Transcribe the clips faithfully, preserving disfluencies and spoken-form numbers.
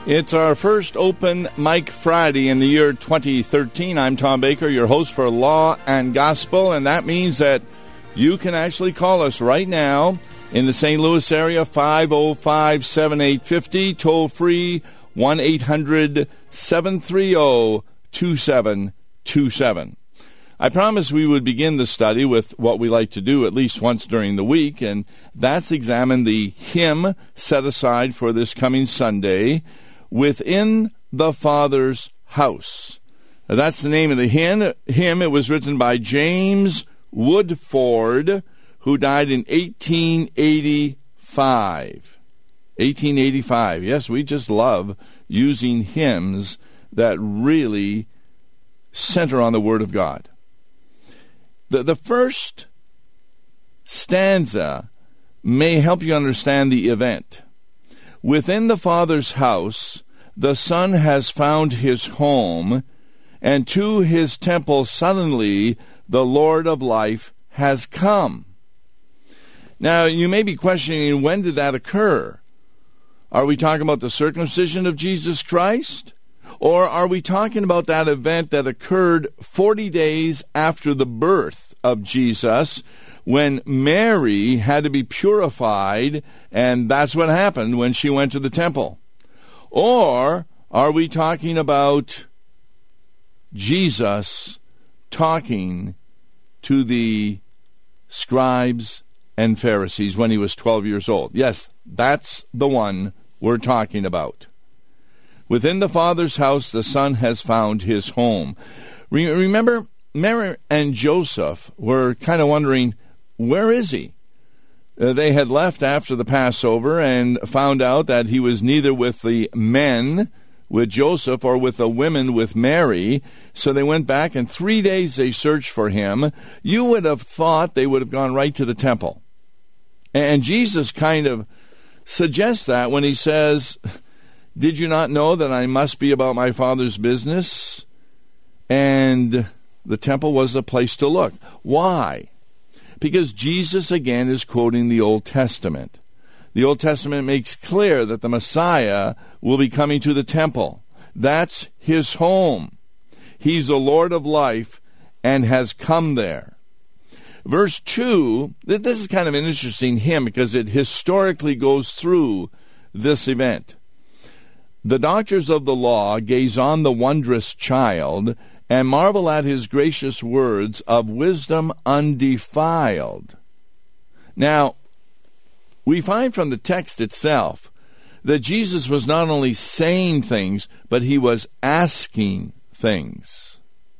It's our first Open Mic Friday in the year twenty thirteen. I'm Tom Baker, your host for Law and Gospel, and that means that you can actually call us right now in the Saint Louis area, five oh five, seven eight five oh, toll free, one eight hundred, seven three zero, two seven two seven. I promised we would begin the study with what we like to do at least once during the week, and that's examine the hymn set aside for this coming Sunday, Within the Father's House. Now, that's the name of the hymn. hymn. It was written by James Woodford, who died in eighteen eighty-five. eighteen eighty-five. Yes, we just love using hymns that really center on the Word of God. The, the first stanza may help you understand the event. Within the Father's house, the Son has found his home, and to his temple suddenly the Lord of life has come. Now, you may be questioning, when did that occur? Are we talking about the circumcision of Jesus Christ? Or are we talking about that event that occurred forty days after the birth of Jesus, when Mary had to be purified, and that's what happened when she went to the temple? Or are we talking about Jesus talking to the scribes and Pharisees when he was twelve years old? Yes, that's the one we're talking about. Within the Father's house, the Son has found his home. Re- remember, Mary and Joseph were kind of wondering, where is he? Uh, they had left after the Passover and found out that he was neither with the men, with Joseph, or with the women, with Mary. So they went back, and three days they searched for him. You would have thought they would have gone right to the temple. And Jesus kind of suggests that when he says, did you not know that I must be about my Father's business? And the temple was the place to look. Why? Because Jesus, again, is quoting the Old Testament. The Old Testament makes clear that the Messiah will be coming to the temple. That's his home. He's the Lord of life and has come there. Verse two, this is kind of an interesting hymn because it historically goes through this event. The doctors of the law gaze on the wondrous child and marvel at his gracious words of wisdom undefiled. Now, we find from the text itself that Jesus was not only saying things, but he was asking things.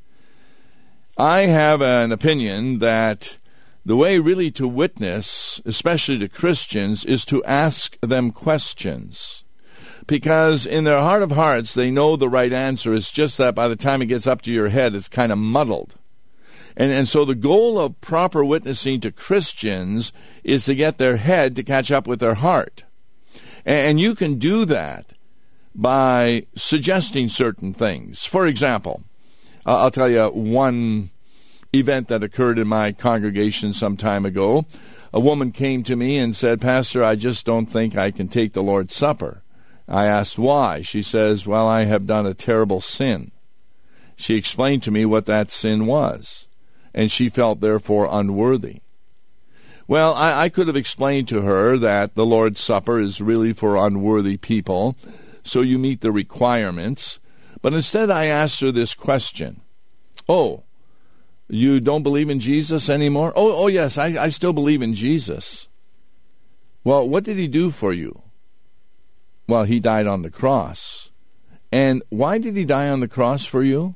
I have an opinion that the way really to witness, especially to Christians, is to ask them questions. Because in their heart of hearts, they know the right answer. It's just that by the time it gets up to your head, it's kind of muddled. And, and so the goal of proper witnessing to Christians is to get their head to catch up with their heart. And, and you can do that by suggesting certain things. For example, uh, I'll tell you one event that occurred in my congregation some time ago. A woman came to me and said, Pastor, I just don't think I can take the Lord's Supper. I asked why. She says, well, I have done a terrible sin. She explained to me what that sin was, and she felt therefore unworthy. Well, I, I could have explained to her that the Lord's Supper is really for unworthy people, so you meet the requirements. But instead I asked her this question. Oh, you don't believe in Jesus anymore? Oh, oh yes, I, I still believe in Jesus. Well, what did he do for you? Well, he died on the cross. And why did he die on the cross for you?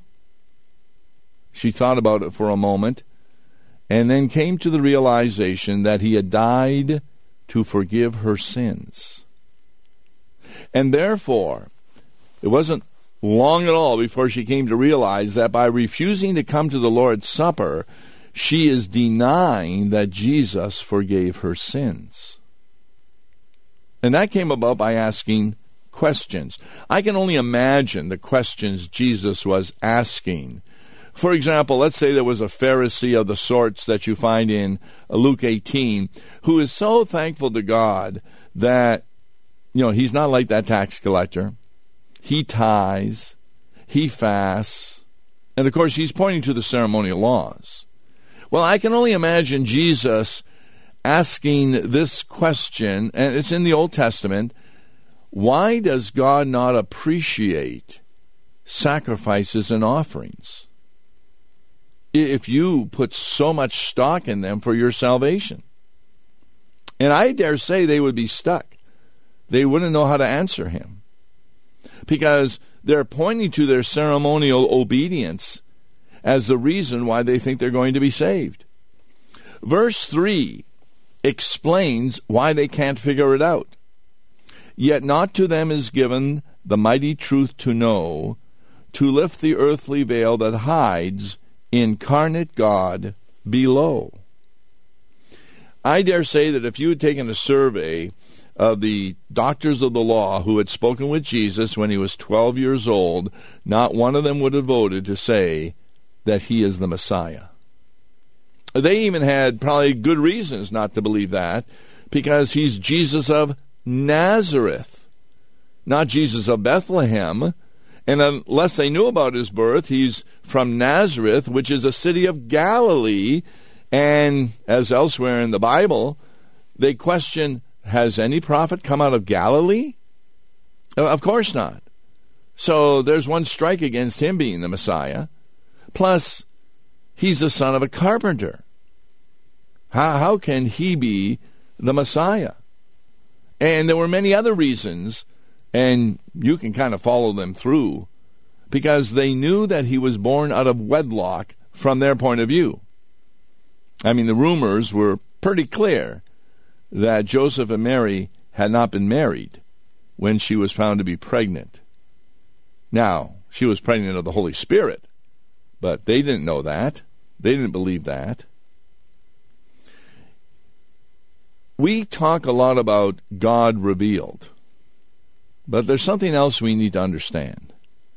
She thought about it for a moment and then came to the realization that he had died to forgive her sins. And therefore, it wasn't long at all before she came to realize that by refusing to come to the Lord's Supper, she is denying that Jesus forgave her sins. And that came about by asking questions. I can only imagine the questions Jesus was asking. For example, let's say there was a Pharisee of the sorts that you find in Luke eighteen, who is so thankful to God that, you know, he's not like that tax collector. he tithes, he fasts, and of course he's pointing to the ceremonial laws. Well, I can only imagine Jesus asking this question, and it's in the Old Testament: why does God not appreciate sacrifices and offerings if you put so much stock in them for your salvation? And I dare say they would be stuck. They wouldn't know how to answer him, because they're pointing to their ceremonial obedience as the reason why they think they're going to be saved. Verse three explains why they can't figure it out. Yet not to them is given the mighty truth to know, to lift the earthly veil that hides incarnate God below. I dare say that if you had taken a survey of the doctors of the law who had spoken with Jesus when he was twelve years old, not one of them would have voted to say that he is the Messiah. They even had probably good reasons not to believe that, because he's Jesus of Nazareth, not Jesus of Bethlehem. And unless they knew about his birth, he's from Nazareth, which is a city of Galilee. And as elsewhere in the Bible, they question, has any prophet come out of Galilee? Of course not. So there's one strike against him being the Messiah. Plus, he's the son of a carpenter. How, how can he be the Messiah? And there were many other reasons, and you can kind of follow them through, because they knew that he was born out of wedlock from their point of view. I mean, the rumors were pretty clear that Joseph and Mary had not been married when she was found to be pregnant. Now, she was pregnant of the Holy Spirit, but they didn't know that. They didn't believe that. We talk a lot about God revealed, but there's something else we need to understand,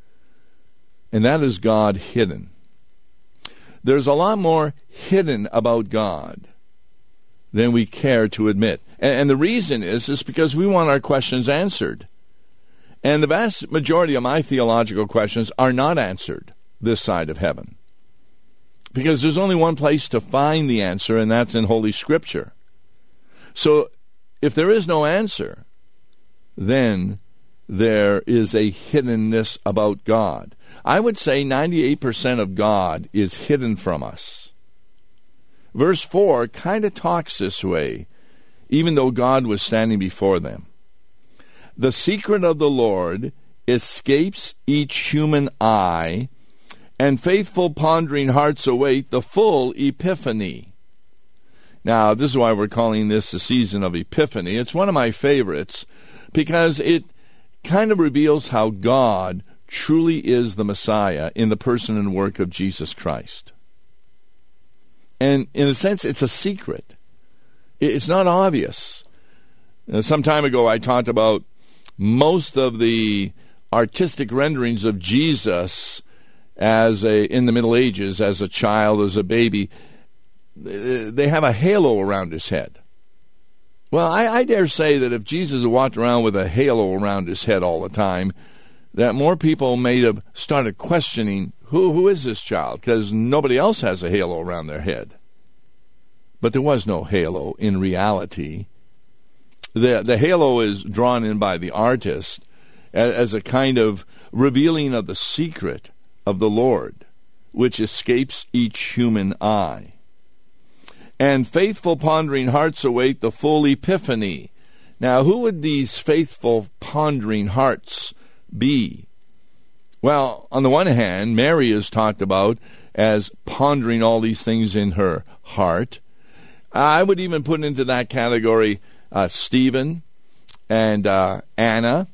and that is God hidden. There's a lot more hidden about God than we care to admit. And, and the reason is, is because we want our questions answered. And the vast majority of my theological questions are not answered this side of heaven, because there's only one place to find the answer, and that's in Holy Scripture. So if there is no answer, then there is a hiddenness about God. I would say ninety-eight percent of God is hidden from us. Verse four kind of talks this way, even though God was standing before them. The secret of the Lord escapes each human eye, and faithful pondering hearts await the full epiphany. Now, this is why we're calling this the season of Epiphany. It's one of my favorites because it kind of reveals how God truly is the Messiah in the person and work of Jesus Christ. And in a sense, it's a secret. It's not obvious. Some time ago, I talked about most of the artistic renderings of Jesus as a in the Middle Ages, as a child, as a baby. They have a halo around his head. Well, I, I dare say that if Jesus had walked around with a halo around his head all the time, that more people may have started questioning, who who is this child? Because nobody else has a halo around their head. But there was no halo in reality. The, the halo is drawn in by the artist as, as a kind of revealing of the secret of the Lord, which escapes each human eye. And faithful pondering hearts await the full epiphany. Now, who would these faithful pondering hearts be? Well, on the one hand, Mary is talked about as pondering all these things in her heart. I would even put into that category uh, Stephen and uh, Anna,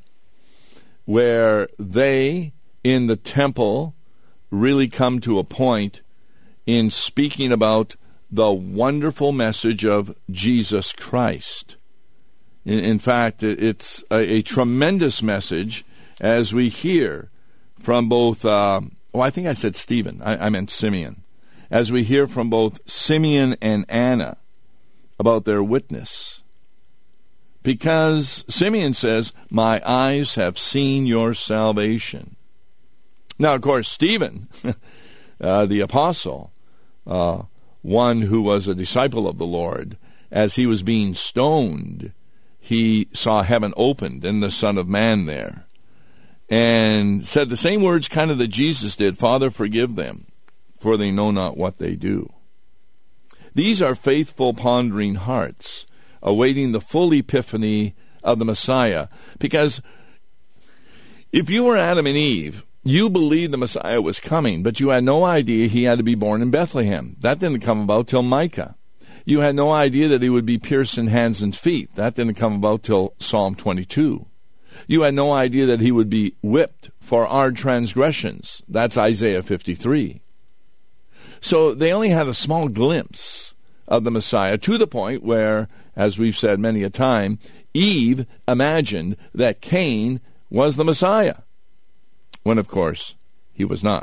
where they, in the temple, really come to a point in speaking about the wonderful message of Jesus Christ. In, in fact, it's a, a tremendous message, as we hear from both, uh, oh, I think I said Stephen, I, I meant Simeon, as we hear from both Simeon and Anna about their witness. because Simeon says, my eyes have seen your salvation. Now, of course, Stephen, uh, the apostle, uh, one who was a disciple of the Lord, as he was being stoned, he saw heaven opened and the Son of Man there, and said the same words kind of that Jesus did, Father, forgive them, for they know not what they do. These are faithful, pondering hearts, awaiting the full epiphany of the Messiah. Because if you were Adam and Eve, you believed the Messiah was coming, but you had no idea he had to be born in Bethlehem. That didn't come about till Micah. You had no idea that he would be pierced in hands and feet. That didn't come about till Psalm twenty-two. You had no idea that he would be whipped for our transgressions. That's Isaiah fifty-three. So they only had a small glimpse of the Messiah, to the point where, as we've said many a time, Eve imagined that Cain was the Messiah, when, of course, he was not.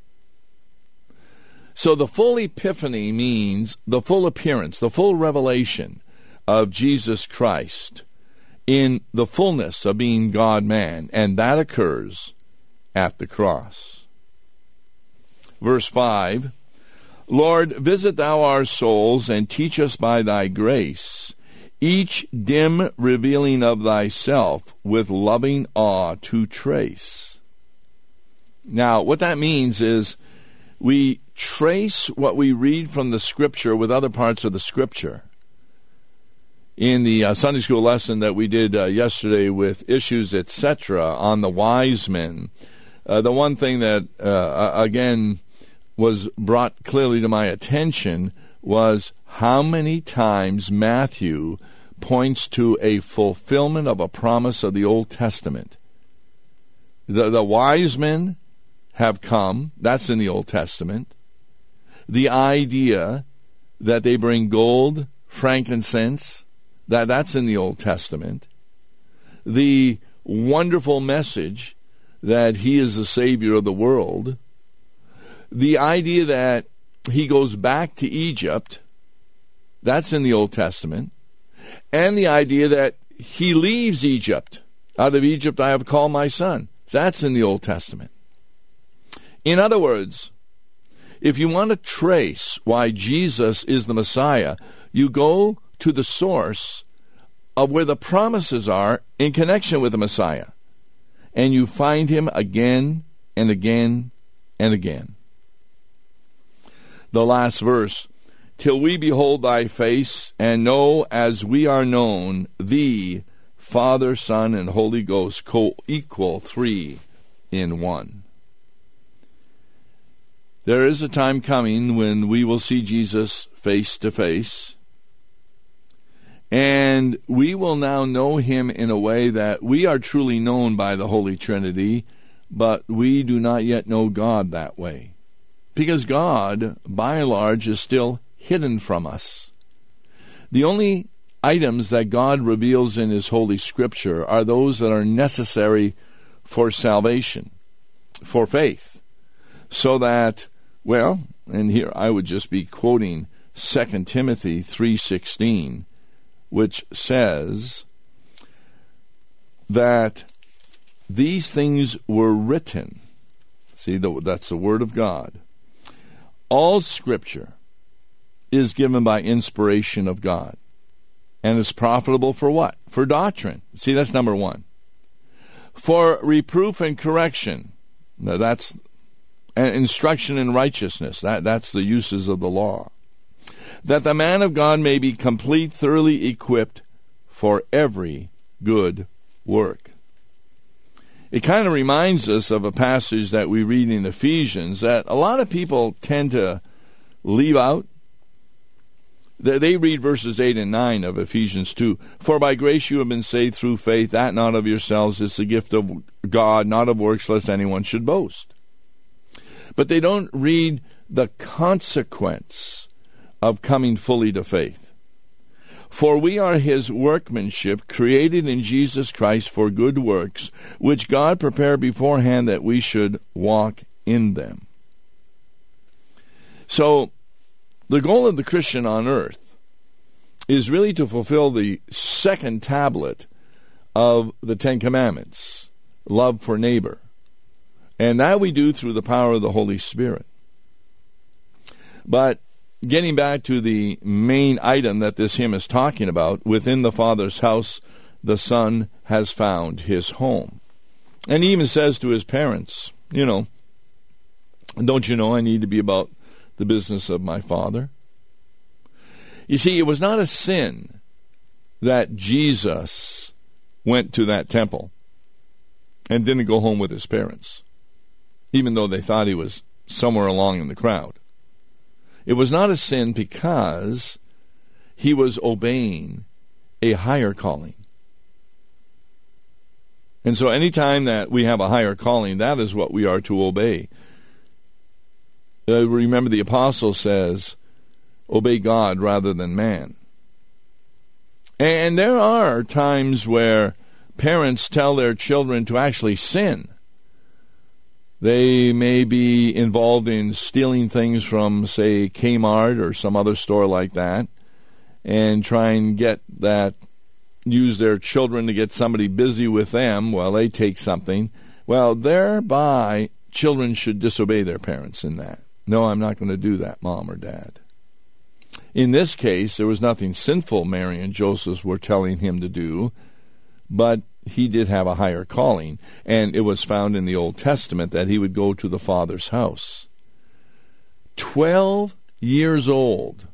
So the full epiphany means the full appearance, the full revelation of Jesus Christ in the fullness of being God-man, and that occurs at the cross. Verse five, Lord, visit thou our souls, and teach us by thy grace each dim revealing of thyself with loving awe to trace. Now, what that means is we trace what we read from the Scripture with other parts of the Scripture. In the uh, Sunday school lesson that we did uh, yesterday with issues, et cetera, on the wise men, uh, the one thing that, uh, again, was brought clearly to my attention was how many times Matthew points to a fulfillment of a promise of the Old Testament. The, the wise men have come, that's in the Old Testament. The idea that they bring gold, frankincense, that, that's in the Old Testament. The wonderful message that he is the Savior of the world. The idea that he goes back to Egypt, that's in the Old Testament. And the idea that he leaves Egypt. Out of Egypt I have called my son. That's in the Old Testament. In other words, if you want to trace why Jesus is the Messiah, you go to the source of where the promises are in connection with the Messiah. And you find him again and again and again. The last verse, till we behold thy face and know as we are known, thee, Father, Son, and Holy Ghost, co-equal three in one. There is a time coming when we will see Jesus face to face, and we will now know him in a way that we are truly known by the Holy Trinity, but we do not yet know God that way. Because God, by and large, is still hidden from us. The only items that God reveals in his Holy Scripture are those that are necessary for salvation, for faith, so that, well, and here I would just be quoting Second Timothy three sixteen, which says that these things were written. See, that's the Word of God. All Scripture is given by inspiration of God, and is profitable for what? For doctrine. See, that's number one. For reproof and correction. Now, that's and instruction in righteousness. That, that's the uses of the law. That the man of God may be complete, thoroughly equipped for every good work. It kind of reminds us of a passage that we read in Ephesians that a lot of people tend to leave out. They read verses eight and nine of Ephesians two. For by grace you have been saved through faith, that not of yourselves is the gift of God, not of works, lest anyone should boast. But they don't read the consequence of coming fully to faith. For we are his workmanship, created in Jesus Christ for good works, which God prepared beforehand that we should walk in them. So, the goal of the Christian on earth is really to fulfill the second tablet of the Ten Commandments, love for neighbor. And that we do through the power of the Holy Spirit. But getting back to the main item that this hymn is talking about, within the Father's house, the Son has found his home. And he even says to his parents, you know, don't you know I need to be about the business of my Father? You see, it was not a sin that Jesus went to that temple and didn't go home with his parents, even though they thought he was somewhere along in the crowd. It was not a sin because he was obeying a higher calling. And so anytime that we have a higher calling, that is what we are to obey. Uh, remember, the apostle says, obey God rather than man. And there are times where parents tell their children to actually sin. They may be involved in stealing things from, say, Kmart or some other store like that, and try and get that, use their children to get somebody busy with them while they take something. Well, thereby, children should disobey their parents in that. No, I'm not going to do that, Mom or Dad. In this case, there was nothing sinful Mary and Joseph were telling him to do, but he did have a higher calling, and it was found in the Old Testament that he would go to the Father's house. Twelve years old.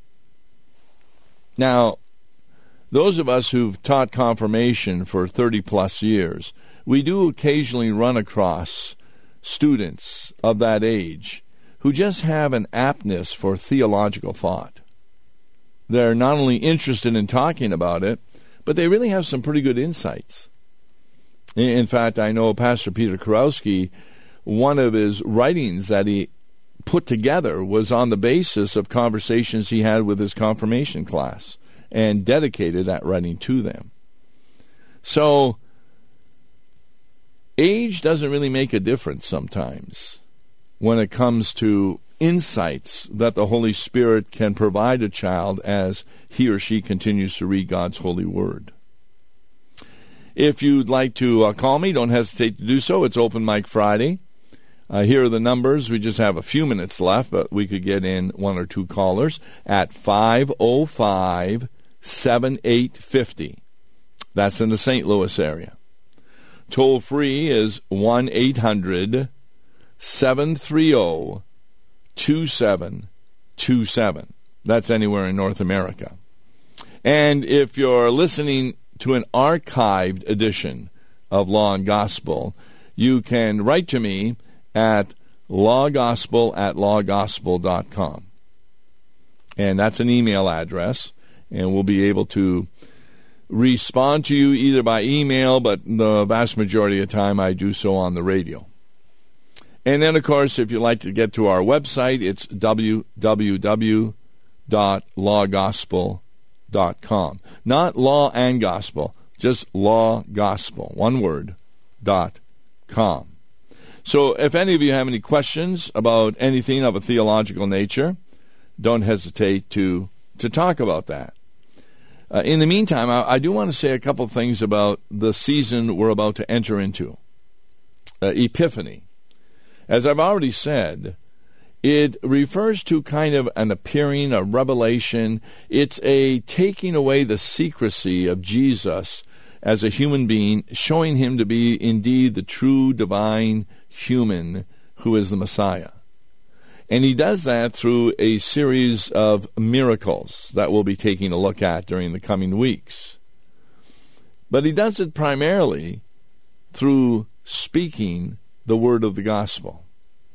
Now, those of us who've taught confirmation for thirty-plus years, we do occasionally run across students of that age who just have an aptness for theological thought. They're not only interested in talking about it, but they really have some pretty good insights. In fact, I know Pastor Peter Kurowski, one of his writings that he put together was on the basis of conversations he had with his confirmation class, and dedicated that writing to them. So, age doesn't really make a difference sometimes when it comes to insights that the Holy Spirit can provide a child as he or she continues to read God's holy word. If you'd like to uh, call me, don't hesitate to do so. It's Open Mic Friday. Uh, here are the numbers. We just have a few minutes left, but we could get in one or two callers at five oh five, seven eight five oh. That's in the Saint Louis area. Toll free is one eight hundred, seven three zero, two seven two seven. That's anywhere in North America. And if you're listening to an archived edition of Law and Gospel, you can write to me at lawgospel at lawgospel dot com. And that's an email address, and we'll be able to respond to you either by email, but the vast majority of the time I do so on the radio. And then, of course, if you'd like to get to our website, it's w w w dot law gospel dot com. Not law and gospel, just law gospel, one word, dot com. So if any of you have any questions about anything of a theological nature, don't hesitate to, to talk about that. Uh, in the meantime, I, I do want to say a couple of things about the season we're about to enter into, uh, Epiphany. As I've already said, it refers to kind of an appearing, a revelation. It's a taking away the secrecy of Jesus as a human being, showing him to be indeed the true divine human who is the Messiah. And he does that through a series of miracles that we'll be taking a look at during the coming weeks. But he does it primarily through speaking the word of the gospel.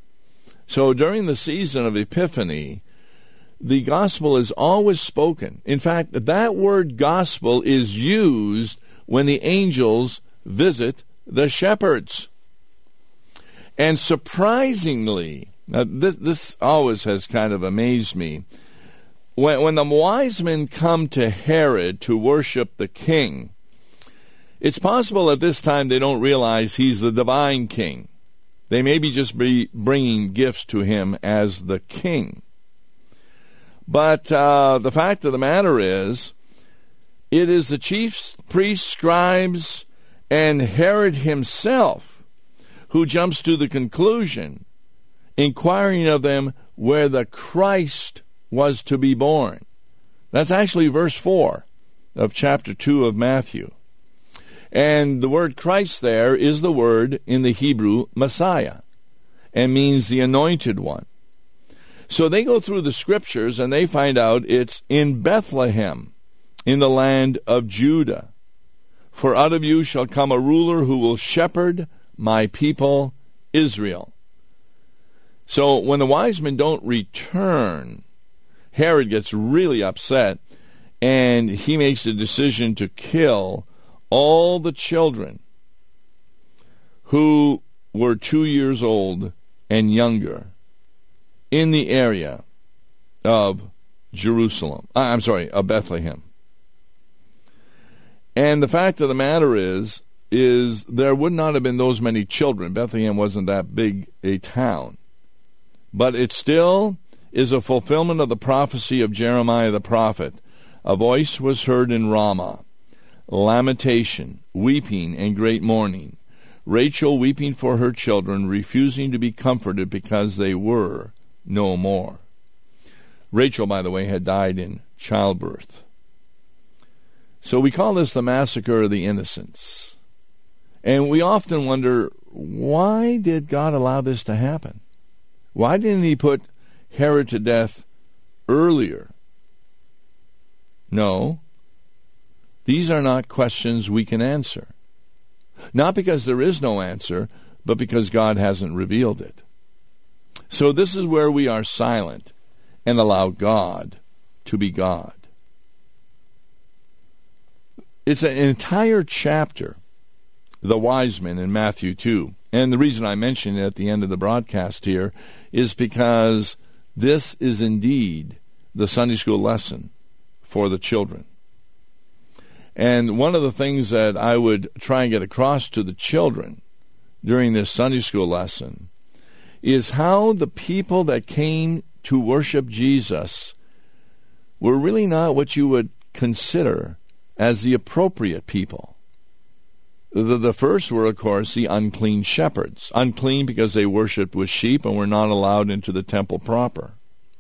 So during the season of Epiphany, the gospel is always spoken. In fact, that word gospel is used when the angels visit the shepherds. And surprisingly, now this, this always has kind of amazed me, when, when the wise men come to Herod to worship the king, it's possible at this time they don't realize he's the divine king. They may be just be bringing gifts to him as the king. But uh, the fact of the matter is, It is the chief priests, scribes, and Herod himself who jumps to the conclusion, inquiring of them where the Christ was to be born. That's actually verse four of chapter two of Matthew. And the word Christ there is the word in the Hebrew Messiah, and means the anointed one. So they go through the scriptures and they find out it's in Bethlehem, in the land of Judah. For out of you shall come a ruler who will shepherd my people Israel. So when the wise men don't return, Herod gets really upset, and he makes a decision to kill all the children who were two years old and younger in the area of Jerusalem. I'm sorry, of Bethlehem. And the fact of the matter is, is there would not have been those many children. Bethlehem wasn't that big a town. But it still is a fulfillment of the prophecy of Jeremiah the prophet. A voice was heard in Ramah, lamentation, weeping, and great mourning. Rachel weeping for her children, refusing to be comforted because they were no more. Rachel, by the way, had died in childbirth. So we call this the massacre of the innocents. And we often wonder, why did God allow this to happen? Why didn't he put Herod to death earlier? No. These are not questions we can answer. Not because there is no answer, but because God hasn't revealed it. So this is where we are silent and allow God to be God. It's an entire chapter, the wise men in Matthew two. And the reason I mention it at the end of the broadcast here is because this is indeed the Sunday school lesson for the children. And one of the things that I would try and get across to the children during this Sunday school lesson is how the people that came to worship Jesus were really not what you would consider as the appropriate people. The, the first were, of course, the unclean shepherds. Unclean because they worshipped with sheep and were not allowed into the temple proper.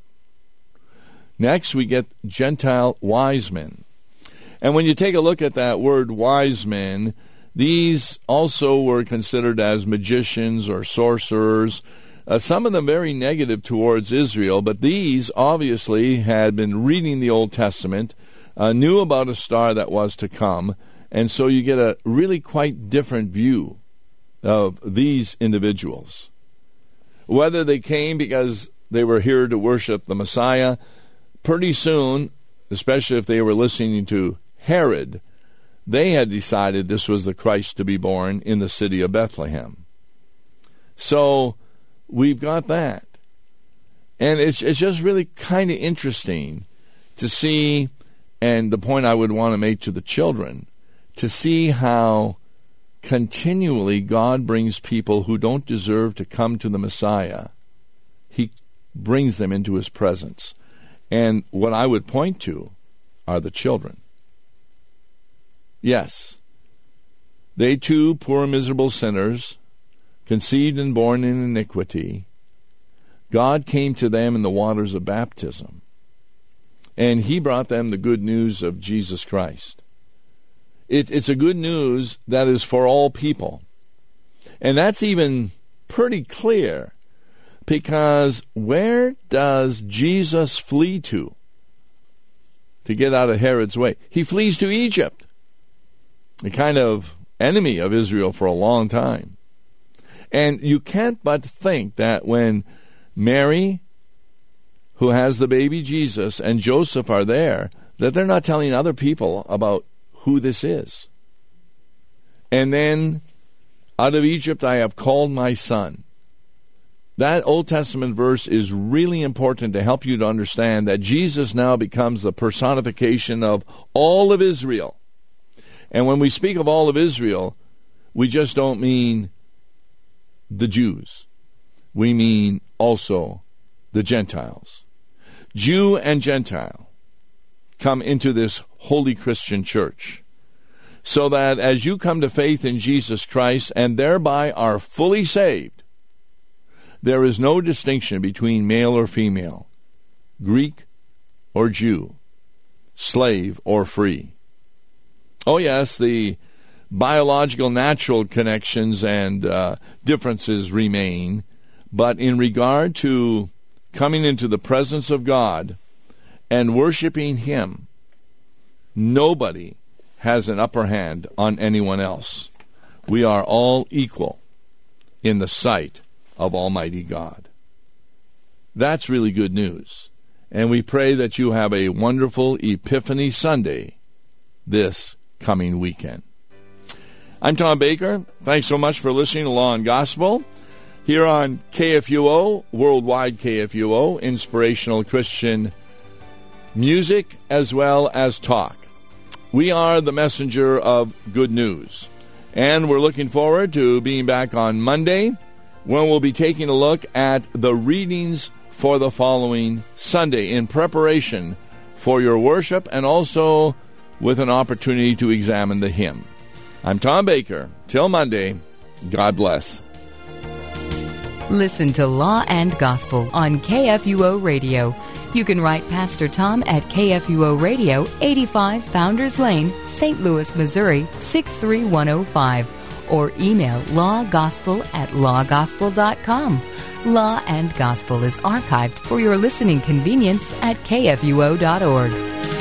Next, we get Gentile wise men. And when you take a look at that word wise men, these also were considered as magicians or sorcerers, uh, some of them very negative towards Israel, but these obviously had been reading the Old Testament, uh, knew about a star that was to come, and so you get a really quite different view of these individuals. Whether they came because they were here to worship the Messiah, pretty soon, especially if they were listening to Herod, they had decided this was the Christ to be born in the city of Bethlehem. So we've got that. And it's, it's just really kind of interesting to see, and the point I would want to make to the children, to see how continually God brings people who don't deserve to come to the Messiah. He brings them into his presence. And what I would point to are the children. Yes, they too, poor miserable sinners, conceived and born in iniquity, God came to them in the waters of baptism, and he brought them the good news of Jesus Christ. It, it's a good news that is for all people. And that's even pretty clear, because where does Jesus flee to to get out of Herod's way? He flees to Egypt, the kind of enemy of Israel for a long time. And you can't but think that when Mary, who has the baby Jesus, and Joseph are there, that they're not telling other people about who this is. And then, out of Egypt I have called my son. That Old Testament verse is really important to help you to understand that Jesus now becomes the personification of all of Israel. And when we speak of all of Israel, we just don't mean the Jews. We mean also the Gentiles. Jew and Gentile. come into this holy Christian church, so that as you come to faith in Jesus Christ and thereby are fully saved, there is no distinction between male or female, Greek or Jew, slave or free. Oh yes, the biological, natural connections and uh, differences remain, but in regard to coming into the presence of God and worshiping Him, nobody has an upper hand on anyone else. We are all equal in the sight of Almighty God. That's really good news. And we pray that you have a wonderful Epiphany Sunday this coming weekend. I'm Tom Baker. Thanks so much for listening to Law and Gospel here on K F U O, worldwide K F U O, inspirational Christian music as well as talk. We are the messenger of good news. And we're looking forward to being back on Monday, when we'll be taking a look at the readings for the following Sunday in preparation for your worship and also with an opportunity to examine the hymn. I'm Tom Baker. Till Monday, God bless. Listen to Law and Gospel on K F U O Radio. You can write Pastor Tom at K F U O Radio, eighty-five Founders Lane, Saint Louis, Missouri, six three one oh five. Or email lawgospel at lawgospel dot com. Law and Gospel is archived for your listening convenience at K F U O dot org.